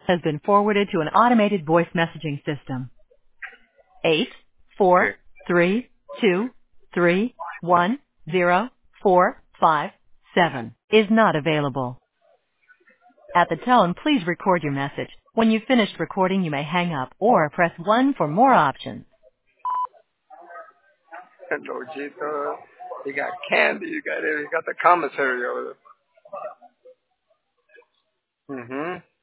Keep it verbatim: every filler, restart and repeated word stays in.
has been forwarded to an automated voice messaging system. Eight four three two three one zero four five seven is not available. At the tone, please record your message. When you've finished recording, you may hang up or press one for more options. Hello, Gita. You got candy. You got it. You got the commissary over there. Mm-hmm.